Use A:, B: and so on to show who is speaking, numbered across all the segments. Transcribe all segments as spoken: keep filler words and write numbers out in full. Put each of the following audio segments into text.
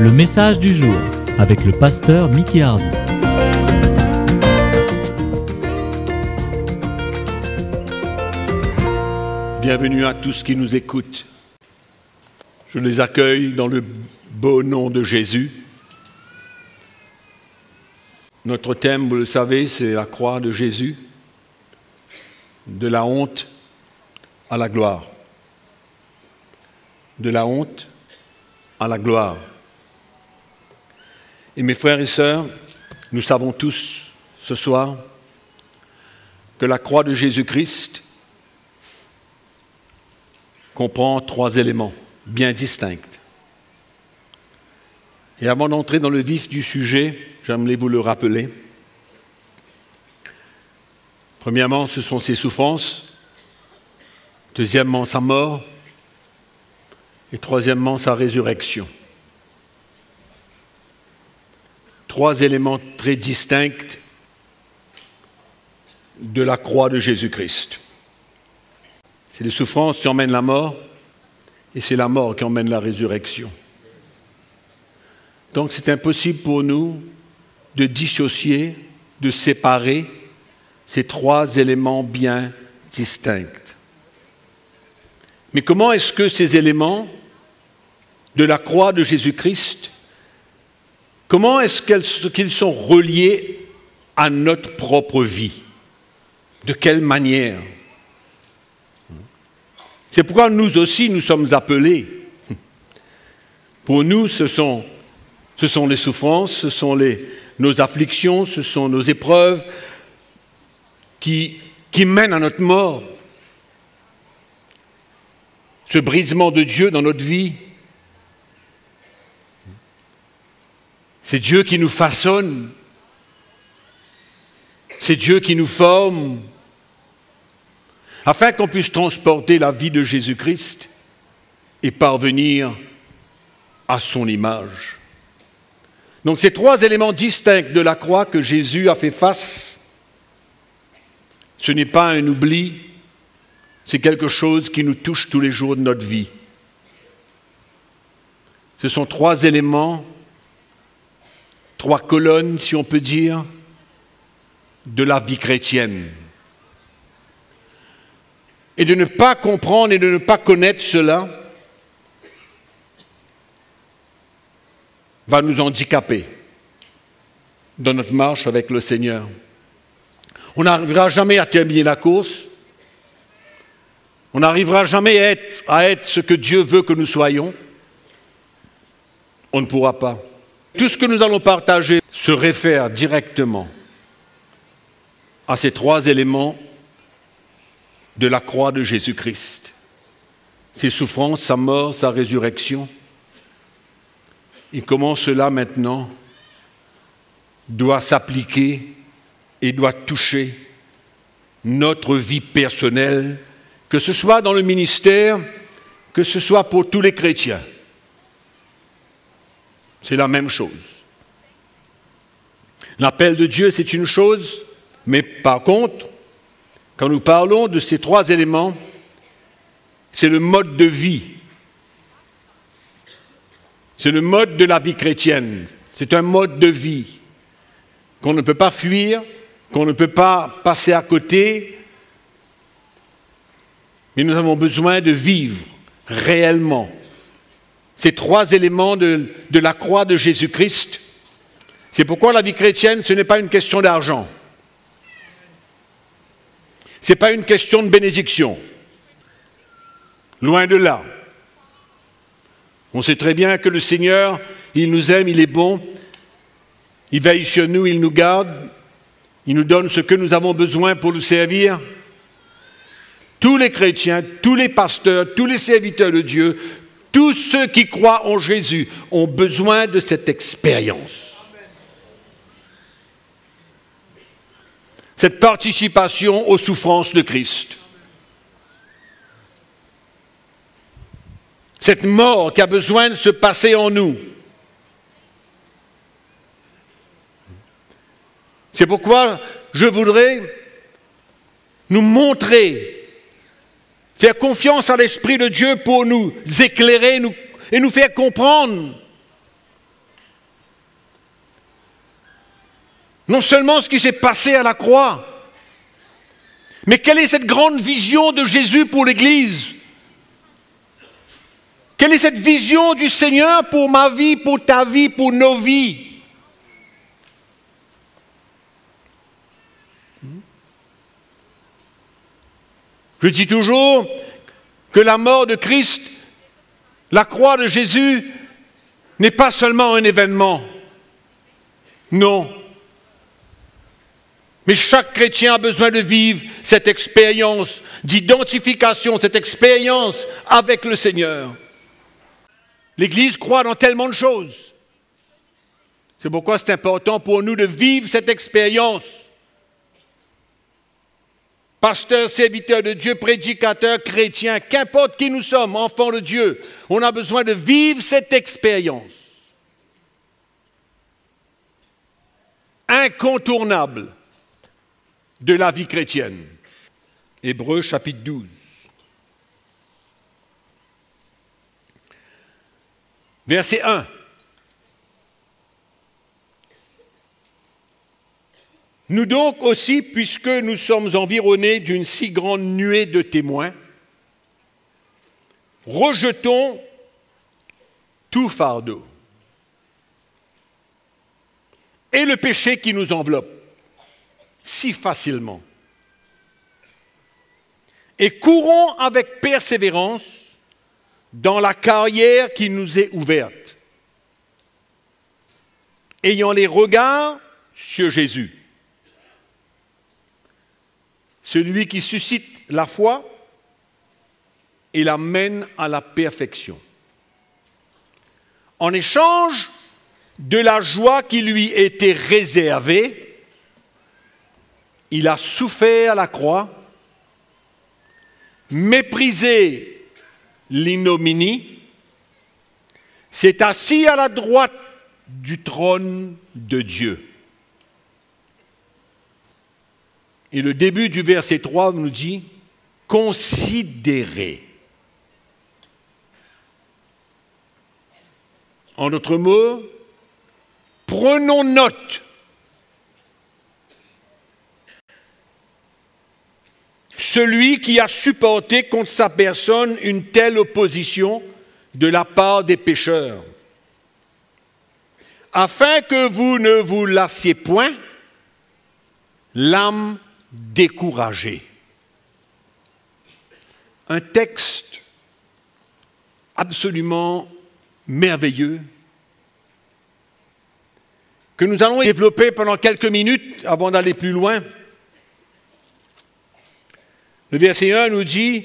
A: Le message du jour avec le pasteur Mickey Hardy.
B: Bienvenue à tous qui nous écoutent. Je les accueille dans le beau nom de Jésus. Notre thème, vous le savez, c'est la croix de Jésus, de la honte à la gloire. De la honte à la gloire. Et mes frères et sœurs, nous savons tous ce soir que la croix de Jésus-Christ comprend trois éléments bien distincts. Et avant d'entrer dans le vif du sujet, j'aimerais vous le rappeler. Premièrement, ce sont ses souffrances. Deuxièmement, sa mort. Et troisièmement, sa résurrection. Trois éléments très distincts de la croix de Jésus-Christ. C'est les souffrances qui emmènent la mort et c'est la mort qui emmène la résurrection. Donc c'est impossible pour nous de dissocier, de séparer ces trois éléments bien distincts. Mais comment est-ce que ces éléments de la croix de Jésus-Christ, comment est-ce qu'ils sont reliés à notre propre vie? De quelle manière? C'est pourquoi nous aussi, nous sommes appelés. Pour nous, ce sont, ce sont les souffrances, ce sont les, nos afflictions, ce sont nos épreuves qui, qui mènent à notre mort. Ce brisement de Dieu dans notre vie, c'est Dieu qui nous façonne, c'est Dieu qui nous forme, afin qu'on puisse transporter la vie de Jésus-Christ et parvenir à son image. Donc ces trois éléments distincts de la croix que Jésus a fait face, ce n'est pas un oubli, c'est quelque chose qui nous touche tous les jours de notre vie. Ce sont trois éléments, trois colonnes, si on peut dire, de la vie chrétienne. Et de ne pas comprendre et de ne pas connaître cela va nous handicaper dans notre marche avec le Seigneur. On n'arrivera jamais à terminer la course. On n'arrivera jamais à être, à être ce que Dieu veut que nous soyons. On ne pourra pas. Tout ce que nous allons partager se réfère directement à ces trois éléments de la croix de Jésus-Christ. Ses souffrances, sa mort, sa résurrection. Et comment cela maintenant doit s'appliquer et doit toucher notre vie personnelle, que ce soit dans le ministère, que ce soit pour tous les chrétiens. C'est la même chose. L'appel de Dieu, c'est une chose, mais par contre, quand nous parlons de ces trois éléments, c'est le mode de vie. C'est le mode de la vie chrétienne. C'est un mode de vie qu'on ne peut pas fuir, qu'on ne peut pas passer à côté, mais nous avons besoin de vivre réellement ces trois éléments de, de la croix de Jésus-Christ. C'est pourquoi la vie chrétienne, ce n'est pas une question d'argent. Ce n'est pas une question de bénédiction. Loin de là. On sait très bien que le Seigneur, il nous aime, il est bon, il veille sur nous, il nous garde, il nous donne ce que nous avons besoin pour nous servir. Tous les chrétiens, tous les pasteurs, tous les serviteurs de Dieu, tous ceux qui croient en Jésus ont besoin de cette expérience. Cette participation aux souffrances de Christ. Cette mort qui a besoin de se passer en nous. C'est pourquoi je voudrais nous montrer, faire confiance à l'Esprit de Dieu pour nous éclairer nous, et nous faire comprendre Non seulement ce qui s'est passé à la croix, mais quelle est cette grande vision de Jésus pour l'Église? Quelle est cette vision du Seigneur pour ma vie, pour ta vie, pour nos vies? Je dis toujours que la mort de Christ, la croix de Jésus, n'est pas seulement un événement. Non. Mais chaque chrétien a besoin de vivre cette expérience d'identification, cette expérience avec le Seigneur. L'Église croit dans tellement de choses. C'est pourquoi c'est important pour nous de vivre cette expérience. Pasteur, serviteur de Dieu, prédicateur, chrétien, qu'importe qui nous sommes, enfants de Dieu, on a besoin de vivre cette expérience incontournable de la vie chrétienne. Hébreux chapitre douze. Verset un. Nous donc aussi, puisque nous sommes environnés d'une si grande nuée de témoins, rejetons tout fardeau et le péché qui nous enveloppe si facilement, et courons avec persévérance dans la carrière qui nous est ouverte, ayant les regards sur Jésus, celui qui suscite la foi et la mène à la perfection. En échange de la joie qui lui était réservée, il a souffert la croix, méprisé l'ignominie, s'est assis à la droite du trône de Dieu. Et le début du verset trois nous dit « Considérez ». En d'autres mots, prenons note. Celui qui a supporté contre sa personne une telle opposition de la part des pécheurs, afin que vous ne vous lassiez point l'âme découragée. Un texte absolument merveilleux que nous allons développer pendant quelques minutes avant d'aller plus loin. Le verset un nous dit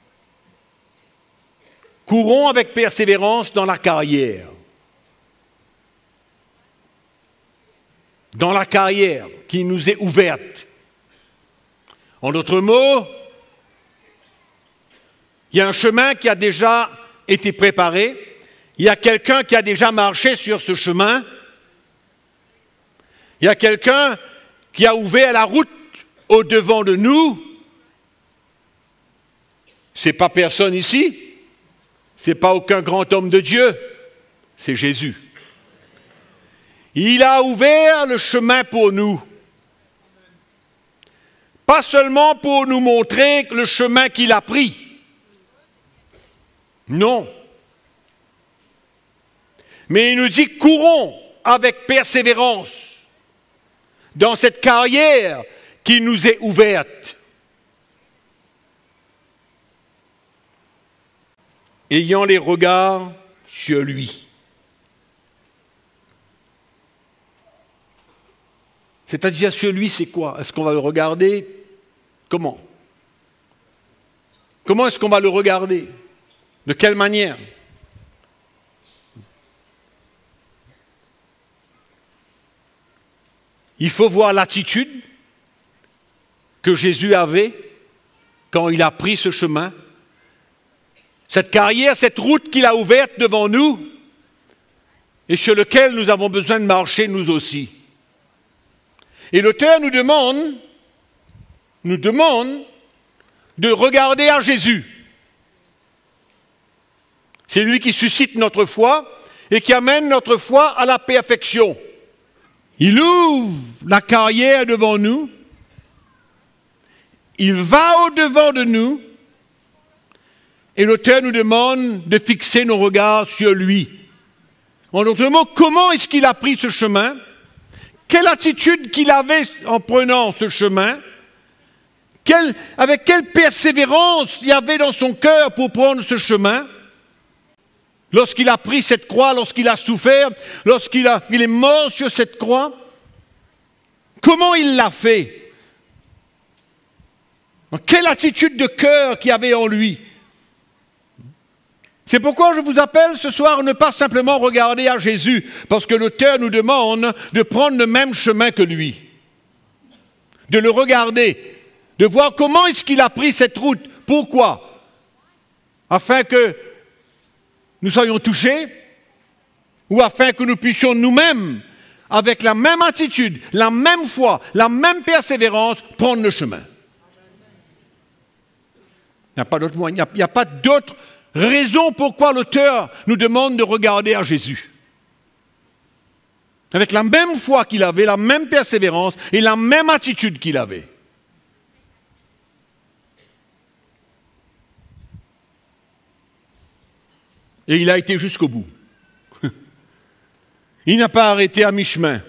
B: « Courons avec persévérance dans la carrière ». Dans la carrière qui nous est ouverte. En d'autres mots, il y a un chemin qui a déjà été préparé, il y a quelqu'un qui a déjà marché sur ce chemin, il y a quelqu'un qui a ouvert la route au-devant de nous. Ce n'est pas personne ici, ce n'est pas aucun grand homme de Dieu, c'est Jésus. Il a ouvert le chemin pour nous. Pas seulement pour nous montrer le chemin qu'il a pris. Non. Mais il nous dit, courons avec persévérance dans cette carrière qui nous est ouverte. Ayant les regards sur lui. C'est-à-dire sur lui, c'est quoi? Est-ce qu'on va le regarder? Comment? Comment est-ce qu'on va le regarder? De quelle manière? Il faut voir l'attitude que Jésus avait quand il a pris ce chemin. Cette carrière, cette route qu'il a ouverte devant nous et sur laquelle nous avons besoin de marcher nous aussi. Et l'auteur nous demande, nous demande de regarder à Jésus. C'est lui qui suscite notre foi et qui amène notre foi à la perfection. Il ouvre la carrière devant nous. Il va au-devant de nous. Et l'auteur nous demande de fixer nos regards sur lui. En d'autres mots, comment est-ce qu'il a pris ce chemin? Quelle attitude qu'il avait en prenant ce chemin? Quelle, avec quelle persévérance il y avait dans son cœur pour prendre ce chemin? Lorsqu'il a pris cette croix, lorsqu'il a souffert, lorsqu'il a, il est mort sur cette croix, comment il l'a fait? Quelle attitude de cœur qu'il y avait en lui? C'est pourquoi je vous appelle ce soir à ne pas simplement regarder à Jésus, parce que l'auteur nous demande de prendre le même chemin que lui, de le regarder, de voir comment est-ce qu'il a pris cette route. Pourquoi? Afin que nous soyons touchés, ou afin que nous puissions nous-mêmes, avec la même attitude, la même foi, la même persévérance, prendre le chemin. Il n'y a pas d'autre moyen, il n'y a, a pas d'autre raison pourquoi l'auteur nous demande de regarder à Jésus. Avec la même foi qu'il avait, la même persévérance et la même attitude qu'il avait. Et il a été jusqu'au bout. Il n'a pas arrêté à mi-chemin.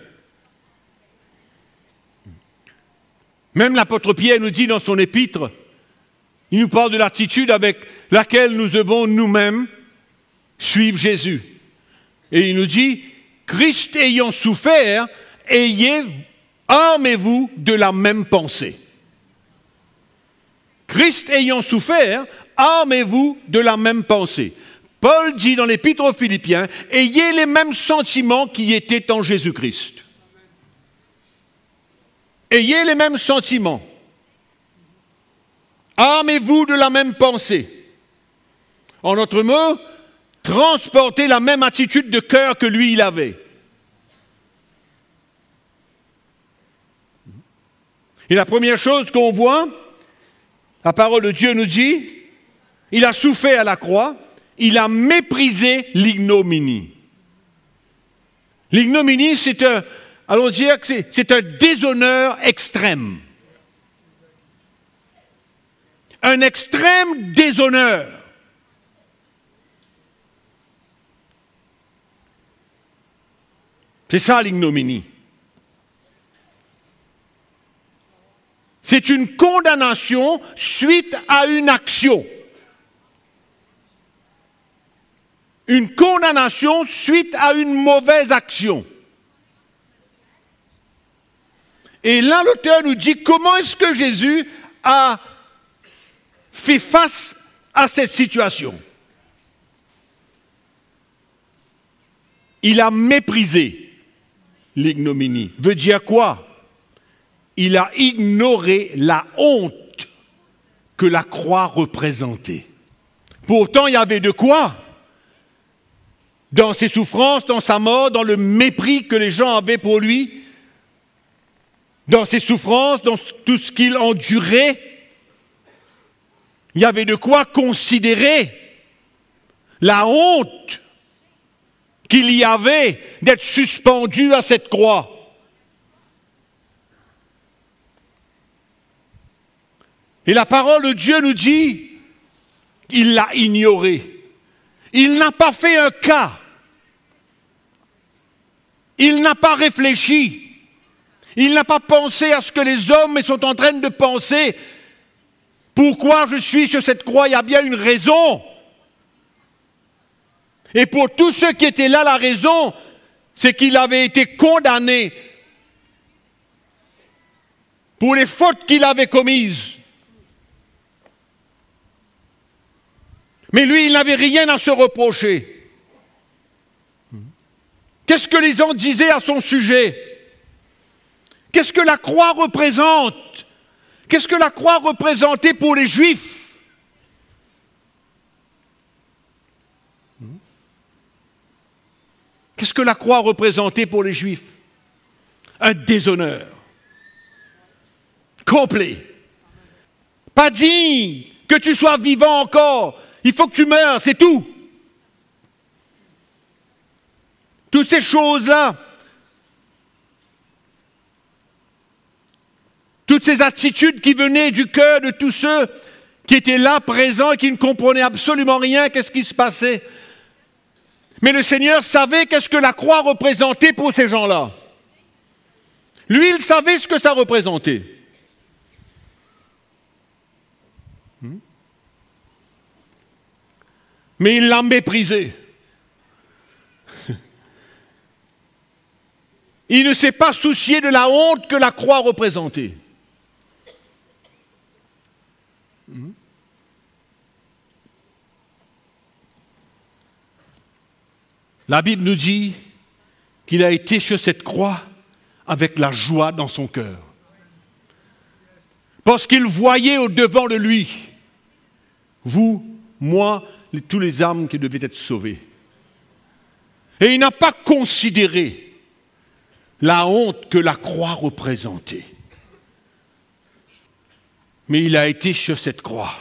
B: Même l'apôtre Pierre nous dit dans son épître, il nous parle de l'attitude avec laquelle nous devons nous-mêmes suivre Jésus. Et il nous dit, Christ ayant souffert, ayez, armez-vous de la même pensée. Christ ayant souffert, armez-vous de la même pensée. Paul dit dans l'Épître aux Philippiens, ayez les mêmes sentiments qui étaient en Jésus-Christ. Ayez les mêmes sentiments. Armez-vous de la même pensée. En d'autres mots, transportez la même attitude de cœur que lui, il avait. Et la première chose qu'on voit, la parole de Dieu nous dit, il a souffert à la croix, il a méprisé l'ignominie. L'ignominie, c'est un, allons dire que c'est, c'est un déshonneur extrême. Un extrême déshonneur. C'est ça l'ignominie. C'est une condamnation suite à une action. Une condamnation suite à une mauvaise action. Et là, l'auteur nous dit comment est-ce que Jésus a fait face à cette situation. Il a méprisé l'ignominie. Veut dire quoi? Il a ignoré la honte que la croix représentait. Pourtant, il y avait de quoi? Dans ses souffrances, dans sa mort, dans le mépris que les gens avaient pour lui, dans ses souffrances, dans tout ce qu'il endurait, il y avait de quoi considérer la honte qu'il y avait d'être suspendu à cette croix. Et la parole de Dieu nous dit, il l'a ignoré. Il n'a pas fait un cas. Il n'a pas réfléchi. Il n'a pas pensé à ce que les hommes sont en train de penser. Pourquoi je suis sur cette croix? Il y a bien une raison. Et pour tous ceux qui étaient là, la raison, c'est qu'il avait été condamné pour les fautes qu'il avait commises. Mais lui, il n'avait rien à se reprocher. Qu'est-ce que les gens disaient à son sujet? Qu'est-ce que la croix représente? Qu'est-ce que la croix représentait pour les Juifs? Qu'est-ce que la croix représentait pour les Juifs? Un déshonneur complet. Pas digne que tu sois vivant encore. Il faut que tu meurs, c'est tout. Toutes ces choses-là Toutes ces attitudes qui venaient du cœur de tous ceux qui étaient là, présents, et qui ne comprenaient absolument rien, qu'est-ce qui se passait. Mais le Seigneur savait qu'est-ce que la croix représentait pour ces gens-là. Lui, il savait ce que ça représentait. Mais il l'a méprisé. Il ne s'est pas soucié de la honte que la croix représentait. La Bible nous dit qu'il a été sur cette croix avec la joie dans son cœur. Parce qu'il voyait au-devant de lui, vous, moi, les, tous les âmes qui devaient être sauvées. Et il n'a pas considéré la honte que la croix représentait. Mais il a été sur cette croix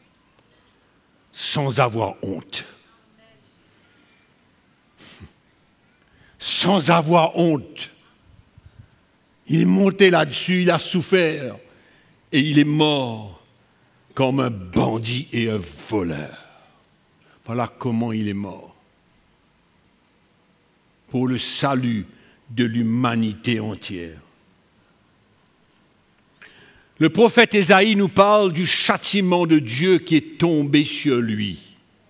B: sans avoir honte. Sans avoir honte. Il est monté là-dessus, il a souffert et il est mort comme un bandit et un voleur. Voilà comment il est mort. Pour le salut de l'humanité entière. Le prophète Ésaïe nous parle du châtiment de Dieu qui est tombé sur lui.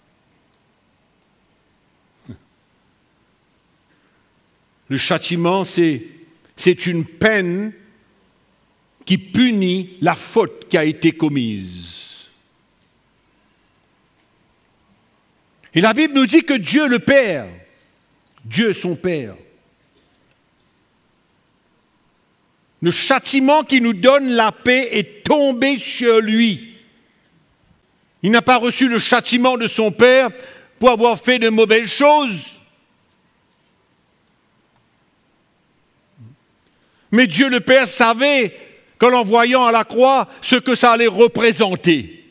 B: Le châtiment, c'est, c'est une peine qui punit la faute qui a été commise. Et la Bible nous dit que Dieu le Père, Dieu son Père, le châtiment qui nous donne la paix est tombé sur lui. Il n'a pas reçu le châtiment de son Père pour avoir fait de mauvaises choses. Mais Dieu le Père savait qu'en l'envoyant à la croix, ce que ça allait représenter.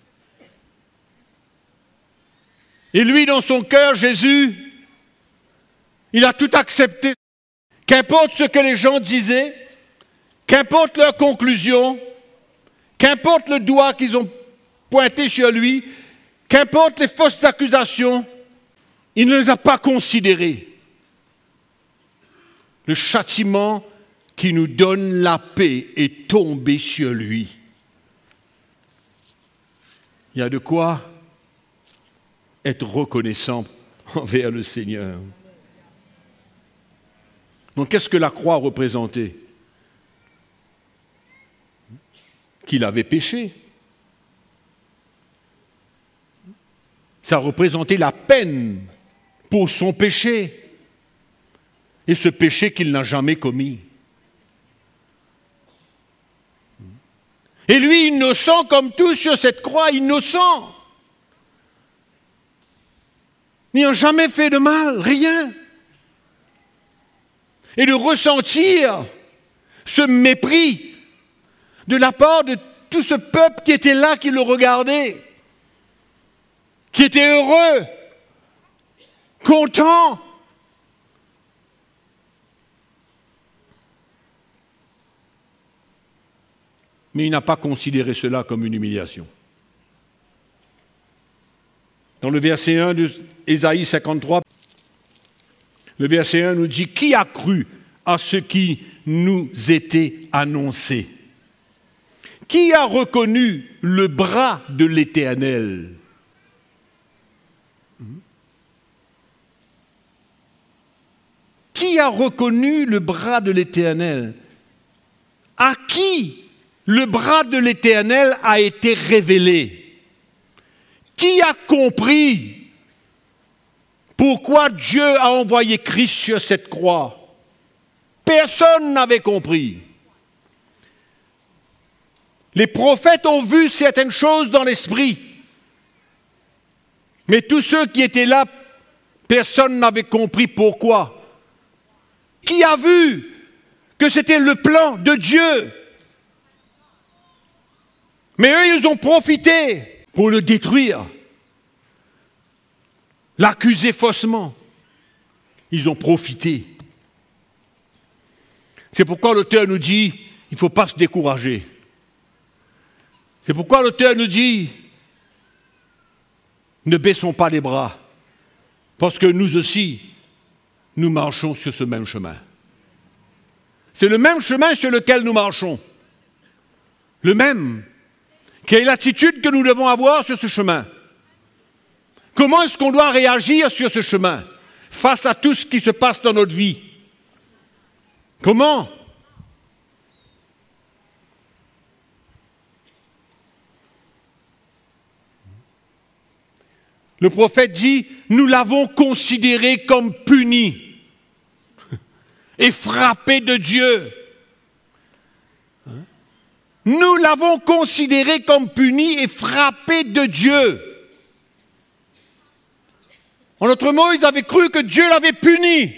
B: Et lui, dans son cœur, Jésus, il a tout accepté. Qu'importe ce que les gens disaient, qu'importe leur conclusion, qu'importe le doigt qu'ils ont pointé sur lui, qu'importe les fausses accusations, il ne les a pas considérées. Le châtiment qui nous donne la paix est tombé sur lui. Il y a de quoi être reconnaissant envers le Seigneur. Donc, qu'est-ce que la croix représentait? Qu'il avait péché. Ça représentait la peine pour son péché. Et ce péché qu'il n'a jamais commis. Et lui, innocent comme tous sur cette croix, innocent. N'ayant jamais fait de mal, rien. Et de ressentir ce mépris de la part de tout ce peuple qui était là, qui le regardait, qui était heureux, content. Mais il n'a pas considéré cela comme une humiliation. Dans le verset un de Ésaïe cinquante-trois, le verset un nous dit « Qui a cru à ce qui nous était annoncé? Qui a reconnu le bras de l'Éternel ?» Qui a reconnu le bras de l'Éternel? À qui le bras de l'Éternel a été révélé? Qui a compris pourquoi Dieu a envoyé Christ sur cette croix? Personne n'avait compris. Les prophètes ont vu certaines choses dans l'esprit, mais tous ceux qui étaient là, personne n'avait compris pourquoi. Qui a vu que c'était le plan de Dieu? Mais eux, ils ont profité pour le détruire, l'accuser faussement. Ils ont profité. C'est pourquoi l'auteur nous dit il ne faut pas se décourager. C'est pourquoi l'auteur nous dit, ne baissons pas les bras, parce que nous aussi, nous marchons sur ce même chemin. C'est le même chemin sur lequel nous marchons. Le même. Quelle est l'attitude que nous devons avoir sur ce chemin? Comment est-ce qu'on doit réagir sur ce chemin face à tout ce qui se passe dans notre vie? Comment? Le prophète dit, nous l'avons considéré comme puni et frappé de Dieu. Nous l'avons considéré comme puni et frappé de Dieu. En d'autres mots, ils avaient cru que Dieu l'avait puni.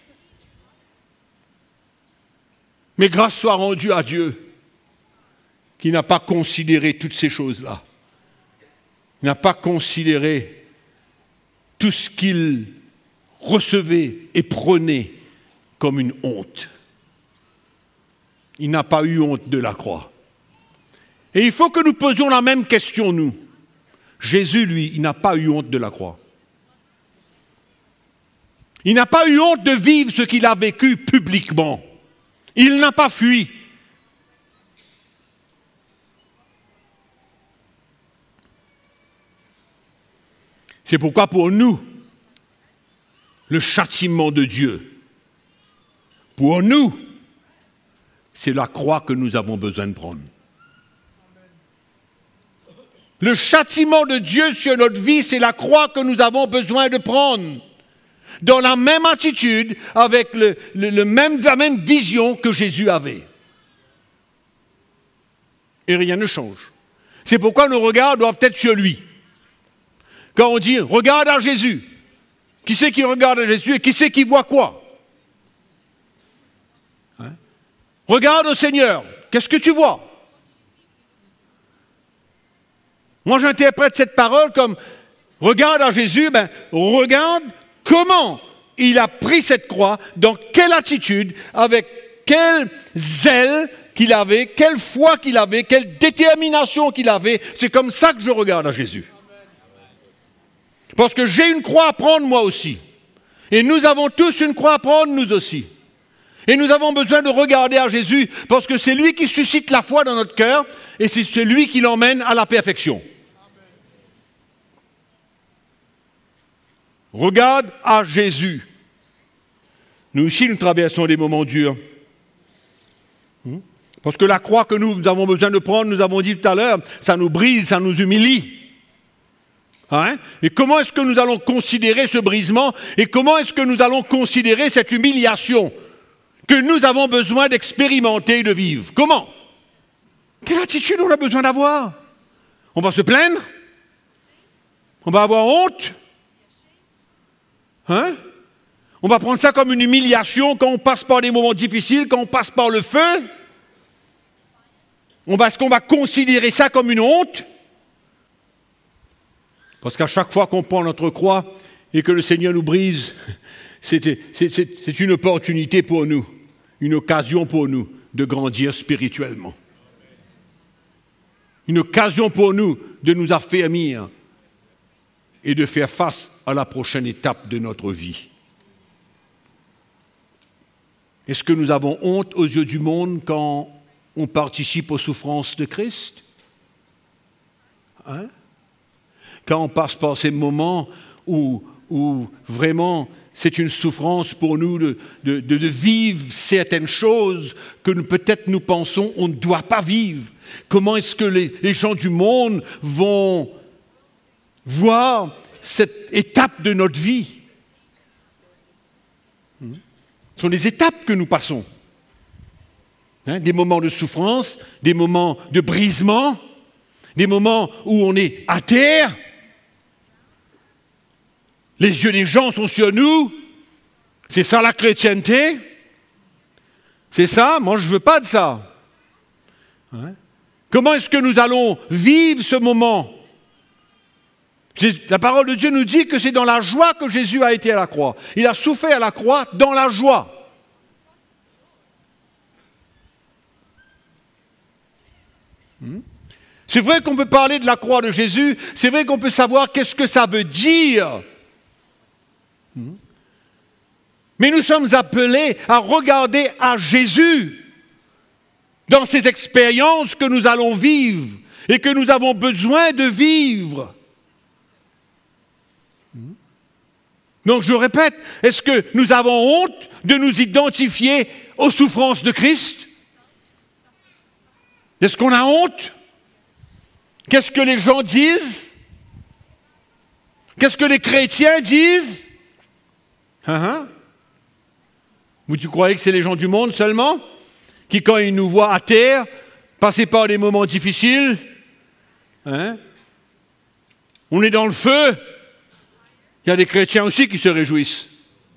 B: Mais grâce soit rendue à Dieu, qui n'a pas considéré toutes ces choses-là. Il n'a pas considéré tout ce qu'il recevait et prenait comme une honte. Il n'a pas eu honte de la croix. Et il faut que nous posions la même question, nous. Jésus, lui, il n'a pas eu honte de la croix. Il n'a pas eu honte de vivre ce qu'il a vécu publiquement. Il n'a pas fui. C'est pourquoi pour nous, le châtiment de Dieu, pour nous, c'est la croix que nous avons besoin de prendre. Le châtiment de Dieu sur notre vie, c'est la croix que nous avons besoin de prendre. Dans la même attitude, avec le, le, le même, la même vision que Jésus avait. Et rien ne change. C'est pourquoi nos regards doivent être sur lui. Quand on dit « regarde à Jésus », qui c'est qui regarde à Jésus et qui c'est qui voit quoi? Hein? Regarde au Seigneur, qu'est-ce que tu vois? Moi j'interprète cette parole comme « regarde à Jésus », ben regarde comment il a pris cette croix, dans quelle attitude, avec quel zèle qu'il avait, quelle foi qu'il avait, quelle détermination qu'il avait. C'est comme ça que je regarde à Jésus. Parce que j'ai une croix à prendre moi aussi. Et nous avons tous une croix à prendre nous aussi. Et nous avons besoin de regarder à Jésus parce que c'est lui qui suscite la foi dans notre cœur et c'est celui qui l'emmène à la perfection. Regarde à Jésus. Nous aussi, nous traversons des moments durs. Parce que la croix que nous avons besoin de prendre, nous avons dit tout à l'heure, ça nous brise, ça nous humilie. Hein? Et comment est-ce que nous allons considérer ce brisement et comment est-ce que nous allons considérer cette humiliation que nous avons besoin d'expérimenter et de vivre? Comment? Quelle attitude on a besoin d'avoir? On va se plaindre? On va avoir honte? Hein? On va prendre ça comme une humiliation quand on passe par des moments difficiles, quand on passe par le feu? On va, est-ce qu'on va considérer ça comme une honte? Parce qu'à chaque fois qu'on prend notre croix et que le Seigneur nous brise, c'est, c'est, c'est, c'est une opportunité pour nous, une occasion pour nous de grandir spirituellement. Une occasion pour nous de nous affermir et de faire face à la prochaine étape de notre vie. Est-ce que nous avons honte aux yeux du monde quand on participe aux souffrances de Christ? Hein? Quand on passe par ces moments où, où vraiment c'est une souffrance pour nous de, de, de, de vivre certaines choses que nous, peut-être nous pensons on ne doit pas vivre. Comment est-ce que les, les gens du monde vont voir cette étape de notre vie? Ce sont des étapes que nous passons. Hein, des moments de souffrance, des moments de brisement, des moments où on est à terre. Les yeux des gens sont sur nous. C'est ça la chrétienté. C'est ça, moi je ne veux pas de ça. Hein? Comment est-ce que nous allons vivre ce moment? La parole de Dieu nous dit que c'est dans la joie que Jésus a été à la croix. Il a souffert à la croix dans la joie. C'est vrai qu'on peut parler de la croix de Jésus, c'est vrai qu'on peut savoir qu'est-ce que ça veut dire. Mais nous sommes appelés à regarder à Jésus dans ces expériences que nous allons vivre et que nous avons besoin de vivre. Donc je répète, est-ce que nous avons honte de nous identifier aux souffrances de Christ? Est-ce qu'on a honte? Qu'est-ce que les gens disent? Qu'est-ce que les chrétiens disent? Hein? Vous tu croyez que c'est les gens du monde seulement qui, quand ils nous voient à terre, passer par des moments difficiles, hein? On est dans le feu. Il y a des chrétiens aussi qui se réjouissent.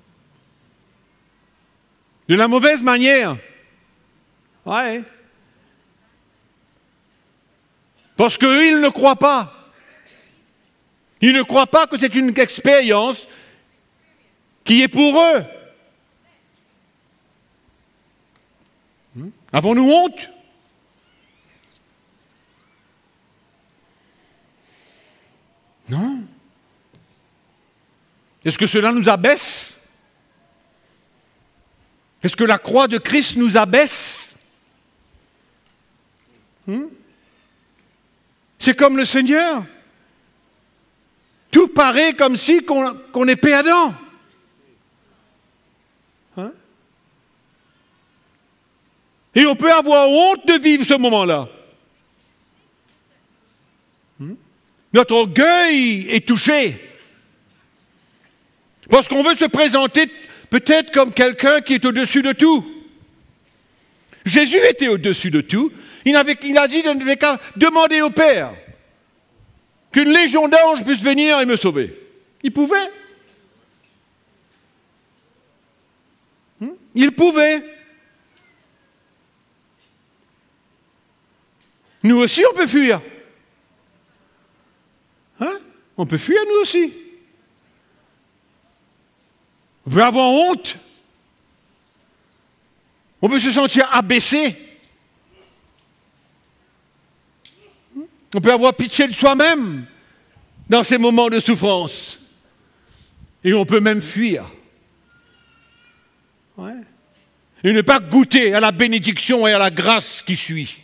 B: De la mauvaise manière. Ouais. Parce qu'eux, ils ne croient pas. Ils ne croient pas que c'est une expérience qui est pour eux. Avons-nous honte? Non. Est-ce que cela nous abaisse? Est-ce que la croix de Christ nous abaisse? hmm? C'est comme le Seigneur. Tout paraît comme si qu'on, qu'on est perdant. Hein? Et on peut avoir honte de vivre ce moment-là. hmm? Notre orgueil est touché. Parce qu'on veut se présenter peut-être comme quelqu'un qui est au-dessus de tout. Jésus était au-dessus de tout. Il, avait, il a dit de ne qu'à demander au Père qu'une légion d'anges puisse venir et me sauver. Il pouvait. Hmm? Il pouvait. Nous aussi, on peut fuir. Hein? On peut fuir, nous aussi. On peut avoir honte. On peut se sentir abaissé. On peut avoir pitié de soi-même dans ces moments de souffrance. Et on peut même fuir. Ouais. Et ne pas goûter à la bénédiction et à la grâce qui suit.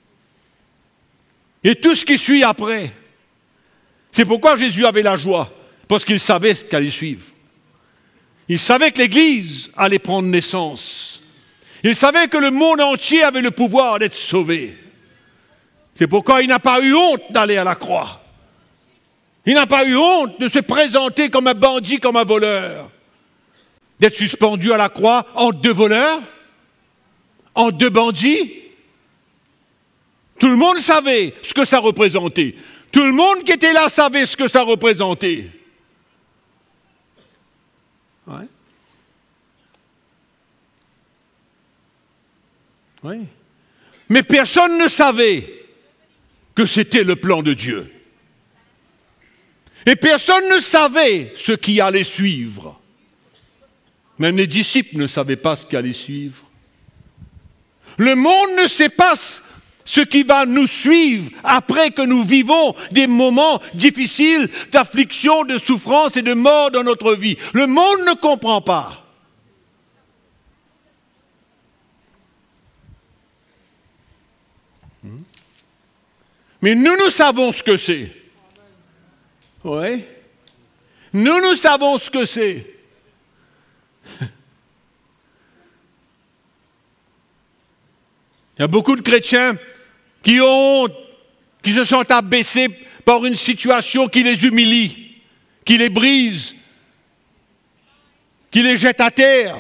B: Et tout ce qui suit après. C'est pourquoi Jésus avait la joie. Parce qu'il savait ce qu'allait suivre. Il savait que l'Église allait prendre naissance. Il savait que le monde entier avait le pouvoir d'être sauvé. C'est pourquoi il n'a pas eu honte d'aller à la croix. Il n'a pas eu honte de se présenter comme un bandit, comme un voleur. D'être suspendu à la croix en deux voleurs, en deux bandits. Tout le monde savait ce que ça représentait. Tout le monde qui était là savait ce que ça représentait. Ouais. Oui. Mais personne ne savait que c'était le plan de Dieu. Et personne ne savait ce qui allait suivre. Même les disciples ne savaient pas ce qui allait suivre. Le monde ne sait pas ce qui va nous suivre après que nous vivons des moments difficiles d'affliction, de souffrance et de mort dans notre vie. Le monde ne comprend pas. Mais nous, nous savons ce que c'est. Oui. Nous, nous savons ce que c'est. Il y a beaucoup de chrétiens qui ont honte, qui se sentent abaissés par une situation qui les humilie, qui les brise, qui les jette à terre.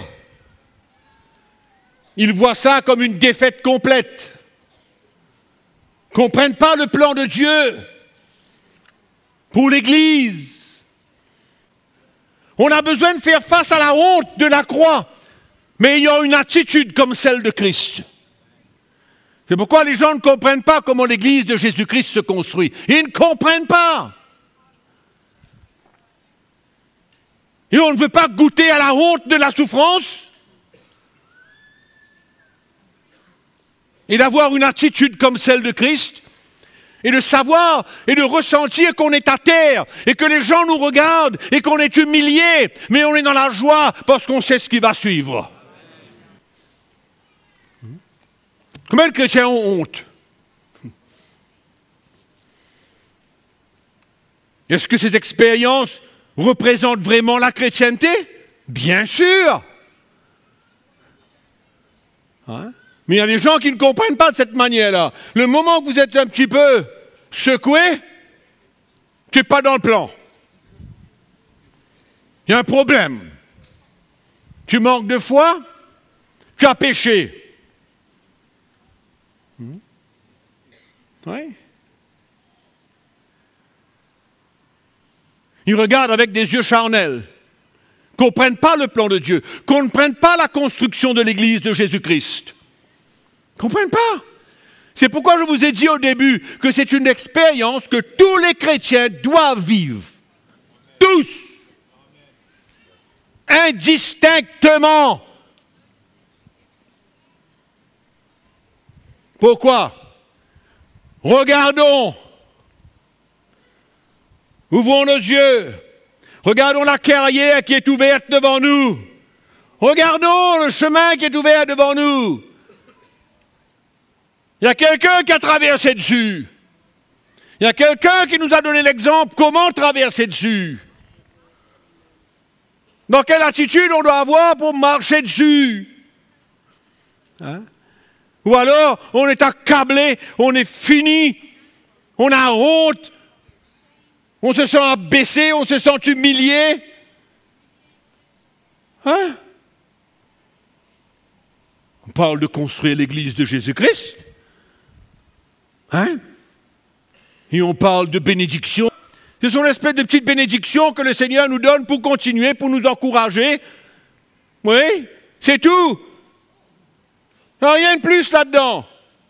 B: Ils voient ça comme une défaite complète. Ils ne comprennent pas le plan de Dieu pour l'Église. On a besoin de faire face à la honte de la croix, mais ayant une attitude comme celle de Christ. C'est pourquoi les gens ne comprennent pas comment l'Église de Jésus-Christ se construit. Ils ne comprennent pas. Et on ne veut pas goûter à la honte de la souffrance et d'avoir une attitude comme celle de Christ. Et de savoir et de ressentir qu'on est à terre et que les gens nous regardent et qu'on est humilié, mais on est dans la joie parce qu'on sait ce qui va suivre. Combien de chrétiens ont honte? Est-ce que ces expériences représentent vraiment la chrétienté? Bien sûr. Hein? Mais il y a des gens qui ne comprennent pas de cette manière-là. Le moment que vous êtes un petit peu secoué, tu n'es pas dans le plan. Il y a un problème. Tu manques de foi, tu as péché. Hmm? Oui. Ils regardent avec des yeux charnels, ne comprennent pas le plan de Dieu, ne comprennent pas la construction de l'Église de Jésus-Christ. Ils ne comprennent pas. C'est pourquoi je vous ai dit au début que c'est une expérience que tous les chrétiens doivent vivre. Tous. Indistinctement. Pourquoi? Regardons. Ouvrons nos yeux. Regardons la carrière qui est ouverte devant nous. Regardons le chemin qui est ouvert devant nous. Il y a quelqu'un qui a traversé dessus. Il y a quelqu'un qui nous a donné l'exemple comment traverser dessus. Dans quelle attitude on doit avoir pour marcher dessus. Hein? Ou alors, on est accablé, on est fini, on a honte, on se sent abaissé, on se sent humilié. Hein? On parle de construire l'Église de Jésus-Christ. Hein? Et on parle de bénédiction. Ce sont l'espèce de petites bénédictions que le Seigneur nous donne pour continuer, pour nous encourager. Oui, c'est tout. Il n'y a rien de plus là-dedans.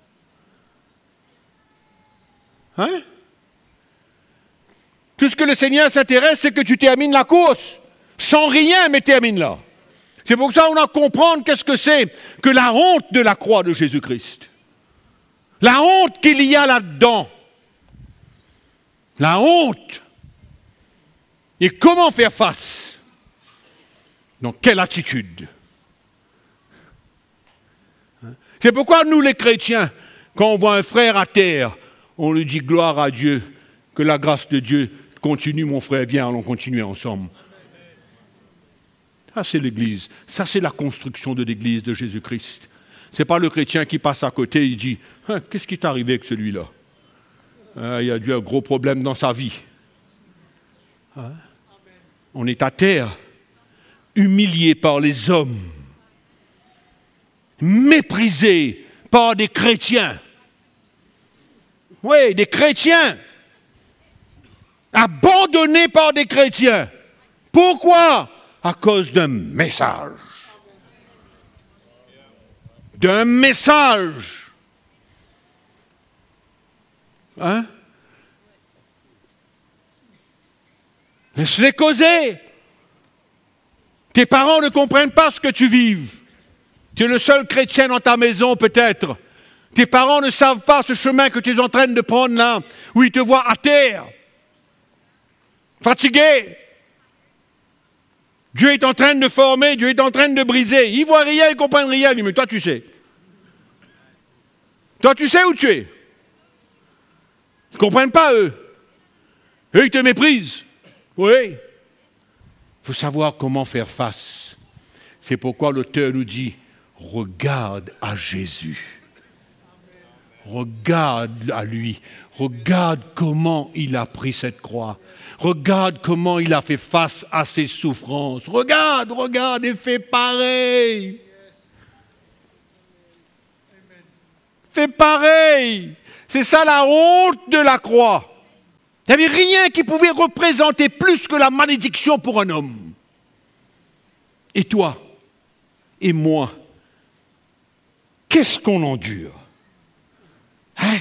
B: Hein? Tout ce que le Seigneur s'intéresse, c'est que tu termines la course. Sans rien, mais termine-la. C'est pour ça qu'on a à comprendre qu'est-ce que c'est que la honte de la croix de Jésus-Christ. La honte qu'il y a là-dedans. La honte. Et comment faire face? Dans quelle attitude? C'est pourquoi nous, les chrétiens, quand on voit un frère à terre, on lui dit gloire à Dieu, que la grâce de Dieu continue, mon frère, viens, allons continuer ensemble. Ça, c'est l'Église. Ça, c'est la construction de l'Église de Jésus-Christ. Ce n'est pas le chrétien qui passe à côté et dit hein, « Qu'est-ce qui t'est arrivé avec celui-là hein, il a dû un gros problème dans sa vie. Hein? » On est à terre, humilié par les hommes, méprisé par des chrétiens. Oui, des chrétiens. Abandonné par des chrétiens. Pourquoi? À cause d'un message. D'un message. Hein? Laisse-les causer. Tes parents ne comprennent pas ce que tu vives. Tu es le seul chrétien dans ta maison peut-être. Tes parents ne savent pas ce chemin que tu es en train de prendre là, où ils te voient à terre. Fatigué. Dieu est en train de former, Dieu est en train de briser. Ils ne voient rien, ils ne comprennent rien. Mais toi, tu sais. Toi, tu sais où tu es. Ils ne comprennent pas, eux. Eux, ils te méprisent. Oui. Il faut savoir comment faire face. C'est pourquoi l'auteur nous dit, regarde à Jésus. Regarde à lui. Regarde comment il a pris cette croix. Regarde comment il a fait face à ses souffrances. Regarde, regarde et fais pareil. Fais pareil. C'est ça la honte de la croix. Il n'y avait rien qui pouvait représenter plus que la malédiction pour un homme. Et toi et moi, qu'est-ce qu'on endure? Hein?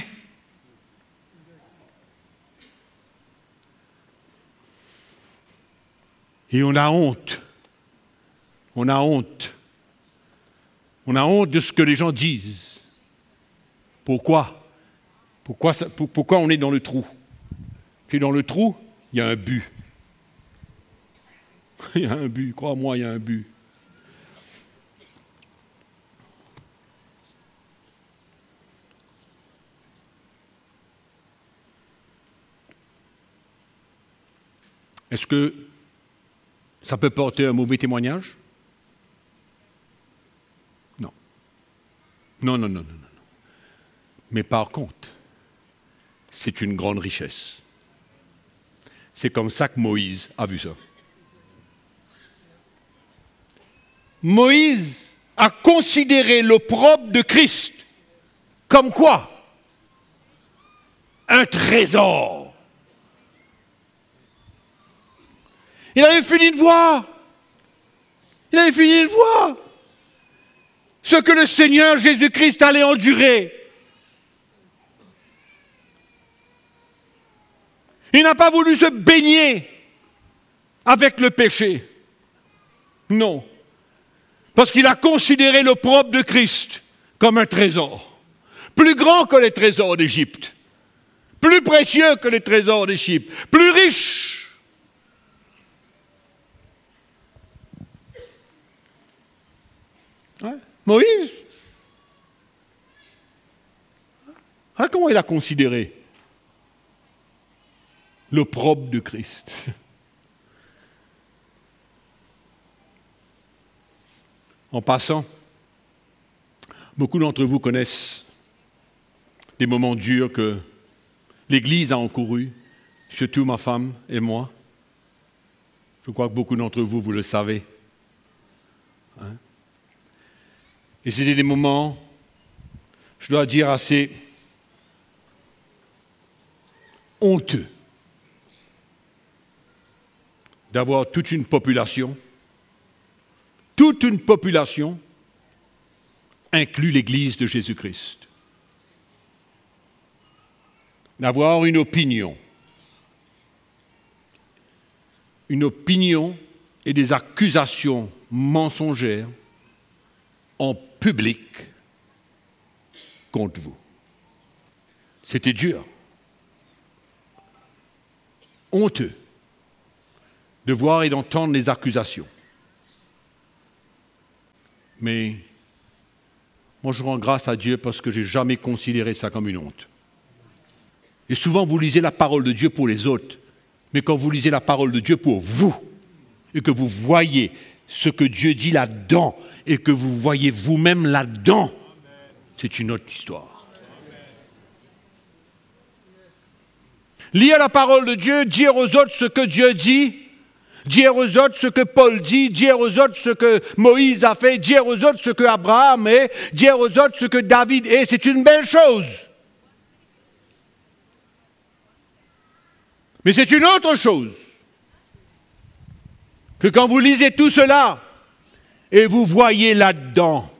B: Et on a honte. On a honte. On a honte de ce que les gens disent. Pourquoi? Pourquoi, ça, pour, pourquoi on est dans le trou? Tu es dans le trou, il y a un but. Il y a un but, crois-moi, il y a un but. Est-ce que ça peut porter un mauvais témoignage? Non. Non, non, non, non, non. Mais par contre, c'est une grande richesse. C'est comme ça que Moïse a vu ça. Moïse a considéré l'opprobre de Christ comme quoi? Un trésor. Il avait fini de voir. Il avait fini de voir ce que le Seigneur Jésus-Christ allait endurer. Il n'a pas voulu se baigner avec le péché. Non. Parce qu'il a considéré l'opprobre de Christ comme un trésor. Plus grand que les trésors d'Égypte. Plus précieux que les trésors d'Égypte. Plus riche. Ouais. Moïse. Ah, comment il a considéré l'opprobre de Christ? En passant, beaucoup d'entre vous connaissent des moments durs que l'Église a encourus, surtout ma femme et moi. Je crois que beaucoup d'entre vous, vous le savez. Hein? Et c'était des moments, je dois dire, assez honteux d'avoir toute une population, toute une population, inclut l'Église de Jésus-Christ, d'avoir une opinion, une opinion et des accusations mensongères en public contre vous. C'était dur, honteux de voir et d'entendre les accusations. Mais moi, je rends grâce à Dieu parce que je n'ai jamais considéré ça comme une honte. Et souvent, vous lisez la parole de Dieu pour les autres, mais quand vous lisez la parole de Dieu pour vous, et que vous voyez ce que Dieu dit là-dedans, et que vous voyez vous-même là-dedans, c'est une autre histoire. Lire la parole de Dieu, dire aux autres ce que Dieu dit, dire aux autres ce que Paul dit, dire aux autres ce que Moïse a fait, dire aux autres ce que Abraham est, dire aux autres ce que David est, c'est une belle chose. Mais c'est une autre chose que quand vous lisez tout cela et vous voyez là-dedans.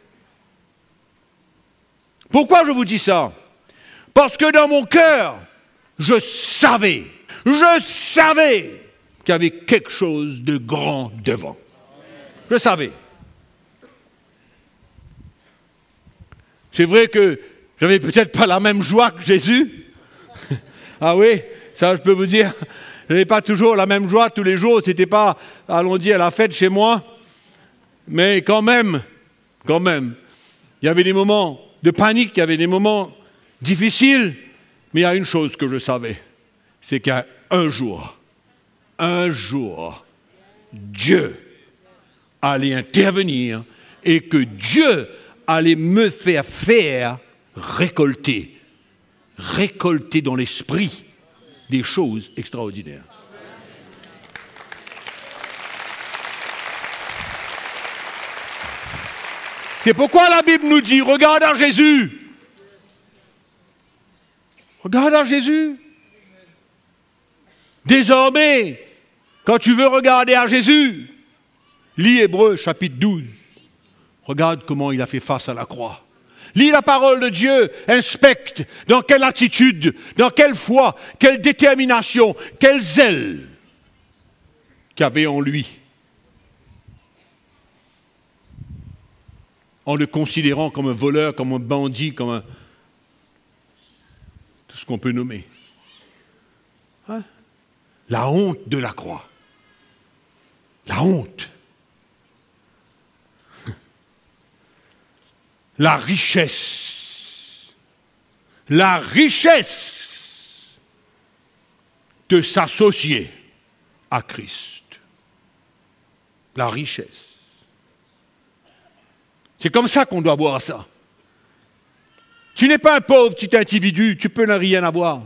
B: Pourquoi je vous dis ça? Parce que dans mon cœur, je savais, je savais qu'il y avait quelque chose de grand devant. Je savais. C'est vrai que j'avais peut-être pas la même joie que Jésus. Ah oui, ça je peux vous dire, je n'avais pas toujours la même joie tous les jours, c'était pas, allons dire, la fête chez moi. Mais quand même, quand même, il y avait des moments de panique, il y avait des moments difficiles, mais il y a une chose que je savais, c'est qu'un jour, un jour, Dieu allait intervenir et que Dieu allait me faire faire récolter, récolter dans l'esprit des choses extraordinaires. C'est pourquoi la Bible nous dit, regarde à Jésus. Regarde à Jésus. Désormais, quand tu veux regarder à Jésus, lis Hébreux chapitre douze. Regarde comment il a fait face à la croix. Lis la parole de Dieu, inspecte dans quelle attitude, dans quelle foi, quelle détermination, quel zèle qu'il y avait en lui. En le considérant comme un voleur, comme un bandit, comme un... ce qu'on peut nommer. Hein? La honte de la croix. La honte. La richesse. La richesse de s'associer à Christ. La richesse. C'est comme ça qu'on doit voir ça. Tu n'es pas un pauvre petit individu, tu peux ne rien avoir.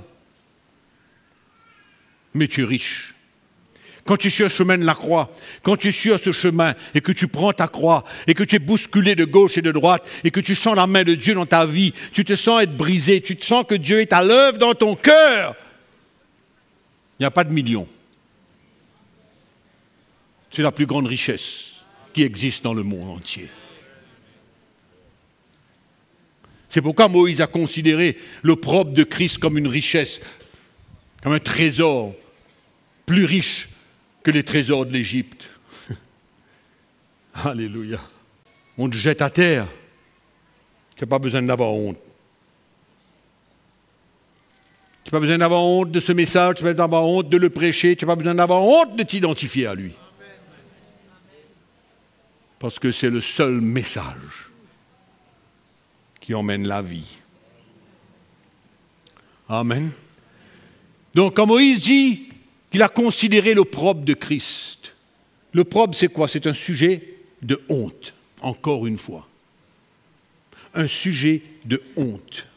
B: Mais tu es riche. Quand tu es sur le chemin de la croix, quand tu es sur ce chemin et que tu prends ta croix et que tu es bousculé de gauche et de droite et que tu sens la main de Dieu dans ta vie, tu te sens être brisé, tu te sens que Dieu est à l'œuvre dans ton cœur. Il n'y a pas de millions. C'est la plus grande richesse qui existe dans le monde entier. C'est pourquoi Moïse a considéré l'opprobre de Christ comme une richesse, comme un trésor plus riche que les trésors de l'Égypte. Alléluia. On te jette à terre. Tu n'as pas besoin d'avoir honte. Tu n'as pas besoin d'avoir honte de ce message, tu n'as pas besoin d'avoir honte de le prêcher, tu n'as pas besoin d'avoir honte de t'identifier à lui. Parce que c'est le seul message qui emmène la vie. Amen. Donc, quand Moïse dit qu'il a considéré l'opprobre de Christ, l'opprobre, c'est quoi? C'est un sujet de honte, encore une fois. Un sujet de honte.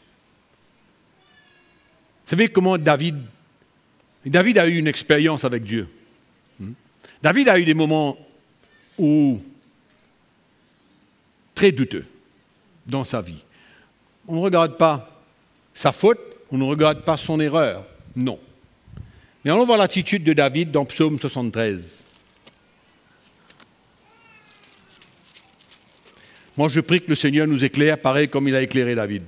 B: Vous savez comment David... David a eu une expérience avec Dieu. David a eu des moments où... très douteux dans sa vie. On ne regarde pas sa faute, on ne regarde pas son erreur, non. Mais allons voir l'attitude de David dans Psaume soixante-treize. Moi, je prie que le Seigneur nous éclaire pareil comme il a éclairé David.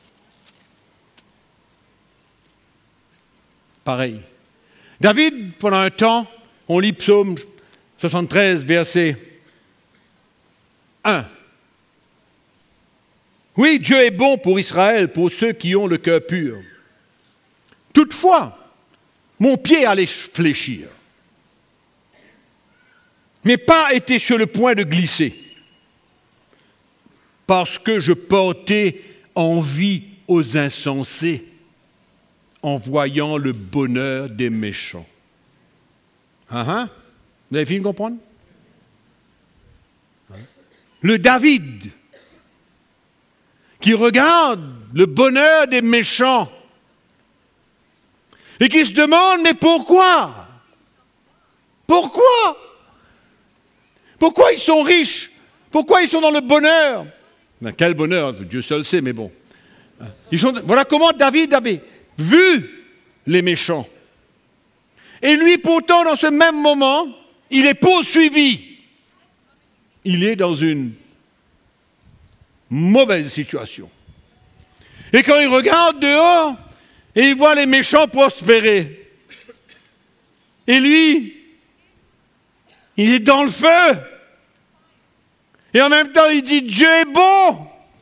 B: Pareil. David, pendant un temps, on lit Psaume soixante-treize, verset un. Oui, Dieu est bon pour Israël, pour ceux qui ont le cœur pur. Toutefois, mon pied allait fléchir, mais pas été sur le point de glisser, parce que je portais envie aux insensés en voyant le bonheur des méchants. Uh-huh. Vous avez fini de comprendre? Le David qui regarde le bonheur des méchants et qui se demande, mais pourquoi? Pourquoi? Pourquoi ils sont riches? Pourquoi ils sont dans le bonheur? Ben, quel bonheur, Dieu seul sait, mais bon. Ils sont, voilà comment David avait vu les méchants. Et lui, pourtant, dans ce même moment, il est poursuivi. Il est dans une mauvaise situation. Et quand il regarde dehors, et il voit les méchants prospérer. Et lui, il est dans le feu. Et en même temps, il dit, Dieu est bon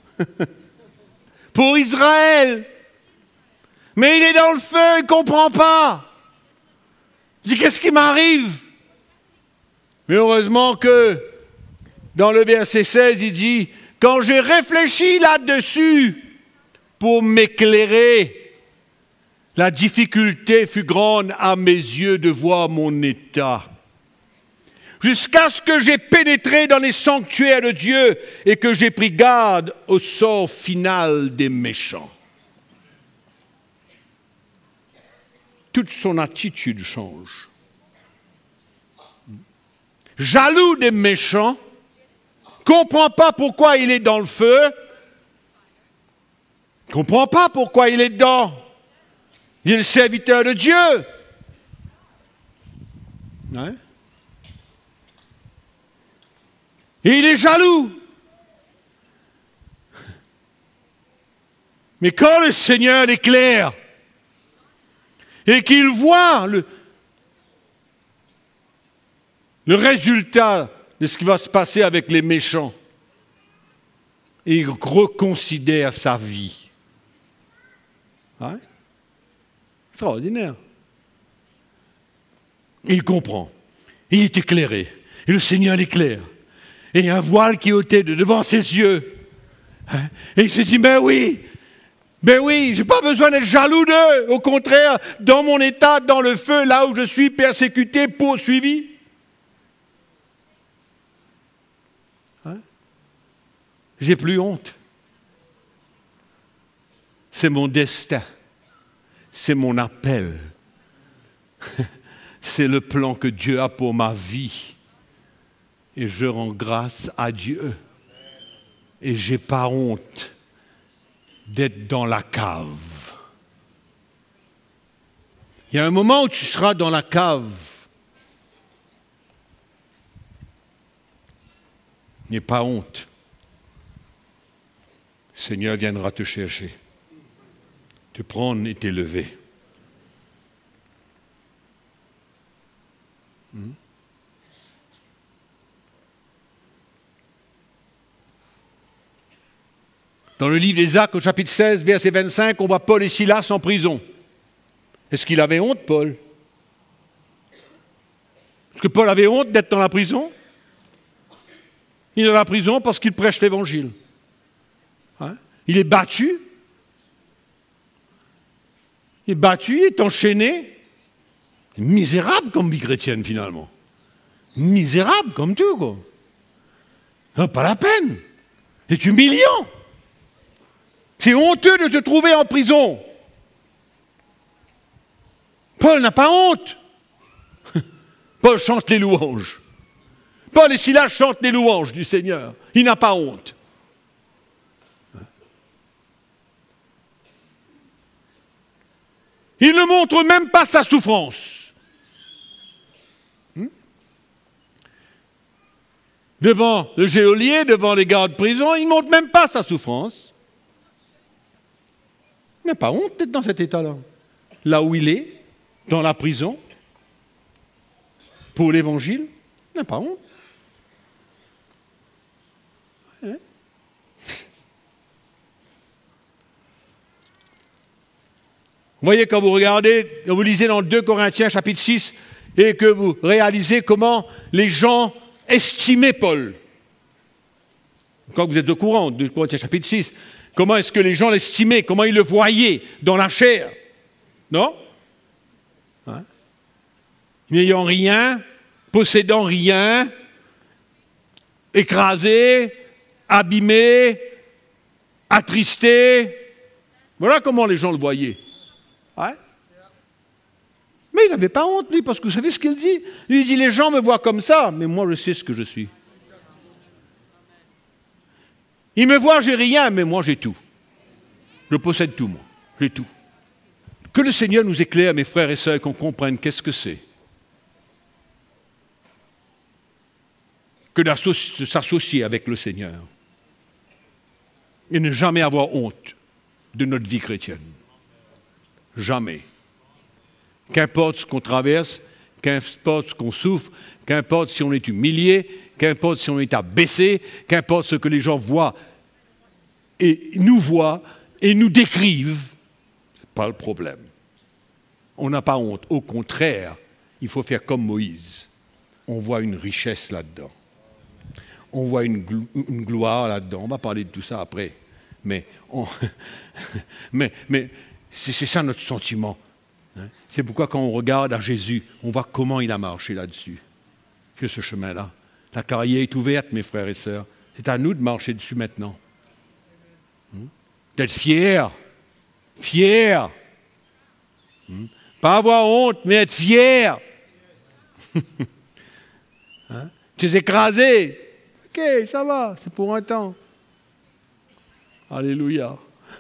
B: pour Israël. Mais il est dans le feu, il ne comprend pas. Il dit, qu'est-ce qui m'arrive? Mais heureusement que, dans le verset seize, il dit, quand j'ai réfléchi là-dessus pour m'éclairer, la difficulté fut grande à mes yeux de voir mon état. Jusqu'à ce que j'ai pénétré dans les sanctuaires de Dieu et que j'ai pris garde au sort final des méchants. Toute son attitude change. Jaloux des méchants, comprend pas pourquoi il est dans le feu, comprend pas pourquoi il est dedans. Il est le serviteur de Dieu. Hein? Et il est jaloux. Mais quand le Seigneur l'éclaire et qu'il voit le, le résultat de ce qui va se passer avec les méchants, il reconsidère sa vie. Hein? Extraordinaire. Et il comprend. Il est éclairé. Et le Seigneur l'éclaire. Et il y a un voile qui est ôté de devant ses yeux. Hein? Et il se dit, ben oui, ben oui, je n'ai pas besoin d'être jaloux d'eux. Au contraire, dans mon état, dans le feu, là où je suis persécuté, poursuivi. Hein? J'ai plus honte. C'est mon destin. C'est mon appel. C'est le plan que Dieu a pour ma vie. Et je rends grâce à Dieu. Et je n'ai pas honte d'être dans la cave. Il y a un moment où tu seras dans la cave. N'aie pas honte. Le Seigneur viendra te chercher, te prendre et t'élever. Hmm? Dans le livre des Actes, au chapitre seize, verset vingt-cinq, on voit Paul et Silas en prison. Est-ce qu'il avait honte, Paul? Est-ce que Paul avait honte d'être dans la prison? Il est dans la prison parce qu'il prêche l'Évangile. Hein? Il est battu. Il est battu, il est enchaîné. Misérable comme vie chrétienne, finalement. Misérable comme tout, quoi. Non, pas la peine. C'est humiliant. C'est honteux de te trouver en prison. Paul n'a pas honte. Paul chante les louanges. Paul et Silas chantent les louanges du Seigneur. Il n'a pas honte. Il ne montre même pas sa souffrance. Hmm? Devant le geôlier, devant les gardes de prison, il ne montre même pas sa souffrance. Il n'a pas honte d'être dans cet état-là. Là où il est, dans la prison, pour l'Évangile, il n'a pas honte. Hein? Vous voyez, quand vous regardez, quand vous lisez dans deux Corinthiens chapitre six, et que vous réalisez comment les gens estimaient Paul. Quand vous êtes au courant de deux Corinthiens chapitre six, comment est-ce que les gens l'estimaient, comment ils le voyaient dans la chair. Non? Hein? N'ayant rien, possédant rien, écrasé, abîmé, attristé. Voilà comment les gens le voyaient. Ouais. Mais il n'avait pas honte, lui, parce que vous savez ce qu'il dit? Lui, il dit, les gens me voient comme ça, mais moi, je sais ce que je suis. Ils me voient, j'ai rien, mais moi, j'ai tout. Je possède tout, moi. J'ai tout. Que le Seigneur nous éclaire, mes frères et sœurs, qu'on comprenne qu'est-ce que c'est. Que de s'associer avec le Seigneur. Et ne jamais avoir honte de notre vie chrétienne. Jamais. Qu'importe ce qu'on traverse, qu'importe ce qu'on souffre, qu'importe si on est humilié, qu'importe si on est abaissé, qu'importe ce que les gens voient et nous voient et nous décrivent, ce n'est pas le problème. On n'a pas honte. Au contraire, il faut faire comme Moïse. On voit une richesse là-dedans. On voit une, glo- une gloire là-dedans. On va parler de tout ça après. Mais, on mais, mais c'est, c'est ça notre sentiment. Hein? C'est pourquoi quand on regarde à Jésus, on voit comment il a marché là-dessus. Que ce chemin-là. La carrière est ouverte, mes frères et sœurs. C'est à nous de marcher dessus maintenant. Hum? D'être fiers. Fiers. Hum? Pas avoir honte, mais être fiers. Hein? Tu es écrasé. Ok, ça va, c'est pour un temps. Alléluia.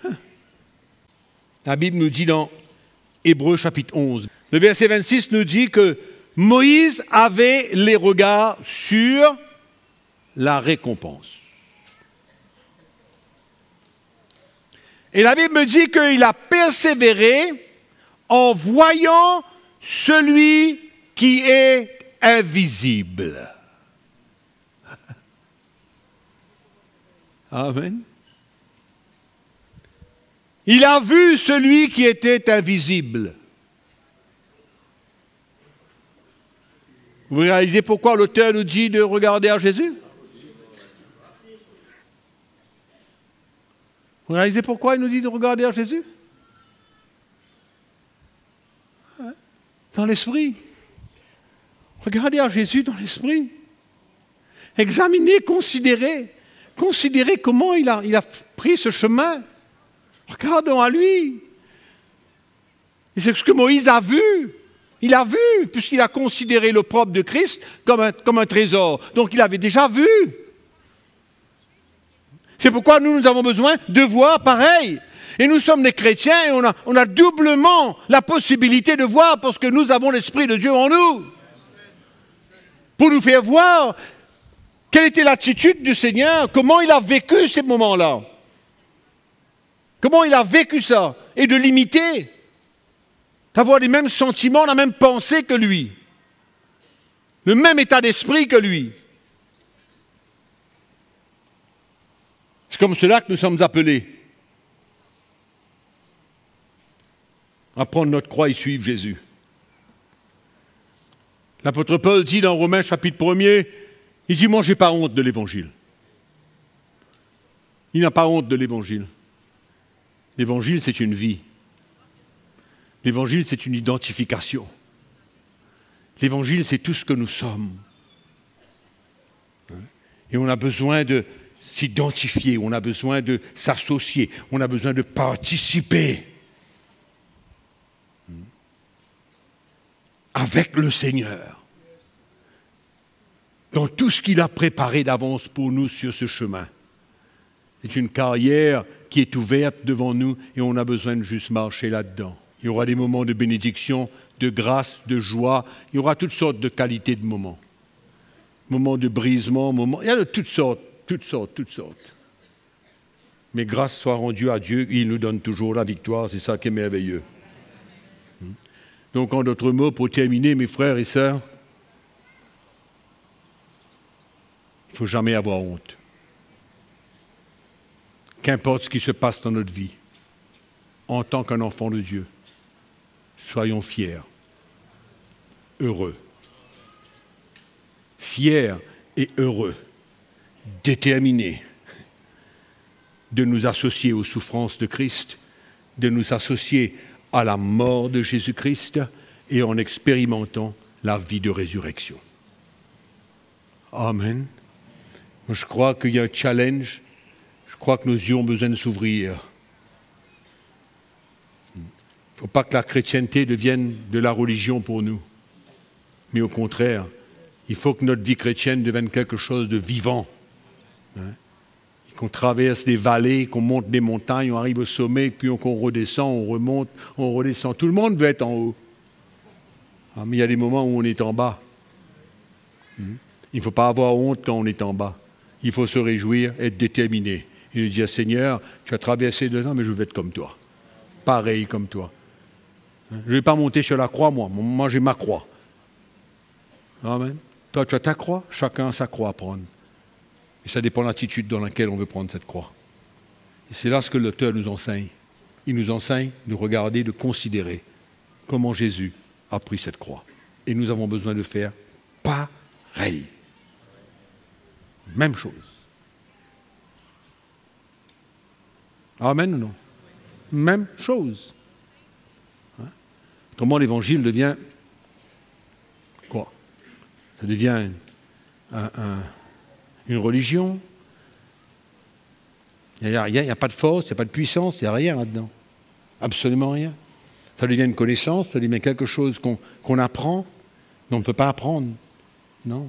B: La Bible nous dit dans Hébreux chapitre onze, le verset vingt-six nous dit que Moïse avait les regards sur la récompense. Et la Bible me dit qu'il a persévéré en voyant celui qui est invisible. Amen. Il a vu celui qui était invisible. Vous réalisez pourquoi l'auteur nous dit de regarder à Jésus? Vous réalisez pourquoi il nous dit de regarder à Jésus? Dans l'esprit. Regardez à Jésus dans l'esprit. Examinez, considérez. Considérez comment il a, il a pris ce chemin. Regardons à lui. Et c'est ce que Moïse a vu. Il a vu, puisqu'il a considéré l'opprobre de Christ comme un, comme un trésor. Donc il avait déjà vu. C'est pourquoi nous, nous avons besoin de voir pareil. Et nous sommes des chrétiens et on a, on a doublement la possibilité de voir parce que nous avons l'Esprit de Dieu en nous. Pour nous faire voir quelle était l'attitude du Seigneur, comment il a vécu ces moments-là. Comment il a vécu ça. Et de l'imiter. D'avoir les mêmes sentiments, la même pensée que lui. Le même état d'esprit que lui. C'est comme cela que nous sommes appelés. À prendre notre croix et suivre Jésus. L'apôtre Paul dit dans Romains chapitre premier, il dit, moi je n'ai pas honte de l'évangile. Il n'a pas honte de l'évangile. L'évangile c'est une vie. L'évangile c'est une identification. L'évangile c'est tout ce que nous sommes. Et on a besoin de s'identifier, on a besoin de s'associer, on a besoin de participer avec le Seigneur dans tout ce qu'il a préparé d'avance pour nous sur ce chemin. C'est une carrière qui est ouverte devant nous et on a besoin de juste marcher là-dedans. Il y aura des moments de bénédiction, de grâce, de joie, il y aura toutes sortes de qualités de moments. Moments de brisement, moments, il y a de toutes sortes, toutes sortes, toutes sortes. Mais grâce soit rendue à Dieu, il nous donne toujours la victoire, c'est ça qui est merveilleux. Donc, en d'autres mots, pour terminer, mes frères et sœurs, il ne faut jamais avoir honte. Qu'importe ce qui se passe dans notre vie, en tant qu'un enfant de Dieu, soyons fiers, heureux. Fiers et heureux, déterminés de nous associer aux souffrances de Christ, de nous associer à la mort de Jésus-Christ et en expérimentant la vie de résurrection. Amen. Je crois qu'il y a un challenge. Je crois que nos yeux ont besoin de s'ouvrir. Il ne faut pas que la chrétienté devienne de la religion pour nous. Mais au contraire, il faut que notre vie chrétienne devienne quelque chose de vivant. Hein? Qu'on traverse des vallées, qu'on monte des montagnes, on arrive au sommet, puis qu'on redescend, on remonte, on redescend. Tout le monde veut être en haut. Ah, mais il y a des moments où on est en bas. Il ne faut pas avoir honte quand on est en bas. Il faut se réjouir, être déterminé. Et lui dire, Seigneur, tu as traversé deux ans, mais je veux être comme toi. Pareil comme toi. Je ne vais pas monter sur la croix, moi. Moi, j'ai ma croix. Amen. Toi, tu as ta croix, chacun a sa croix à prendre. Et ça dépend de l'attitude dans laquelle on veut prendre cette croix. Et c'est là ce que l'auteur nous enseigne. Il nous enseigne de regarder, de considérer comment Jésus a pris cette croix. Et nous avons besoin de faire pareil. Même chose. Amen ou non? Même chose. Hein? Comment l'évangile devient quoi? Ça devient un... un une religion. Il n'y a rien, il n'y a pas de force, il n'y a pas de puissance, il n'y a rien là-dedans. Absolument rien. Ça devient une connaissance, ça devient quelque chose qu'on, qu'on apprend, mais on ne peut pas apprendre. Non.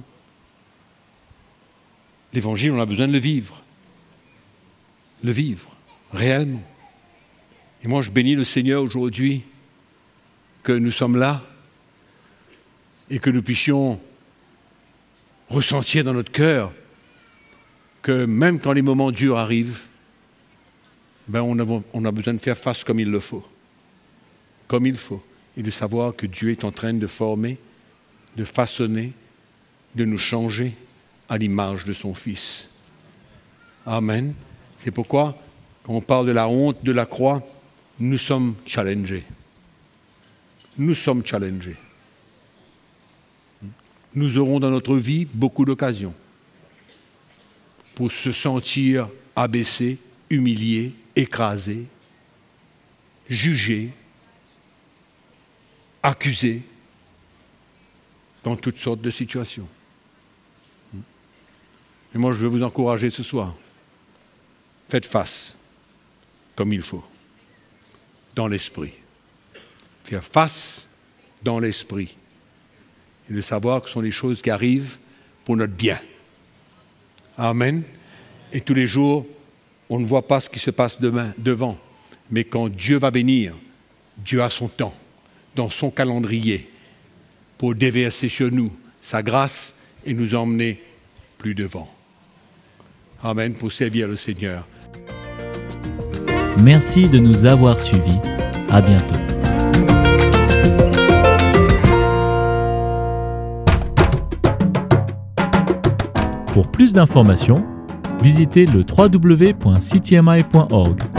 B: L'évangile, on a besoin de le vivre. Le vivre, réellement. Et moi, je bénis le Seigneur aujourd'hui que nous sommes là et que nous puissions ressentir dans notre cœur que même quand les moments durs arrivent, ben on, a, on a besoin de faire face comme il le faut. Comme il faut. Et de savoir que Dieu est en train de former, de façonner, de nous changer à l'image de son Fils. Amen. C'est pourquoi, quand on parle de la honte de la croix, nous sommes challengés. Nous sommes challengés. nous aurons dans notre vie beaucoup d'occasions pour se sentir abaissés, humiliés, écrasés, jugés, accusés dans toutes sortes de situations. Et moi, je veux vous encourager ce soir. Faites face comme il faut, dans l'esprit. Faire face dans l'esprit. Et de savoir que ce sont les choses qui arrivent pour notre bien. Amen. Et tous les jours, on ne voit pas ce qui se passe demain, devant. Mais quand Dieu va bénir, Dieu a son temps, dans son calendrier, pour déverser sur nous sa grâce et nous emmener plus devant. Amen, pour servir le Seigneur.
A: Merci de nous avoir suivis. À bientôt. Pour plus d'informations, visitez le w w w point c t m i point org.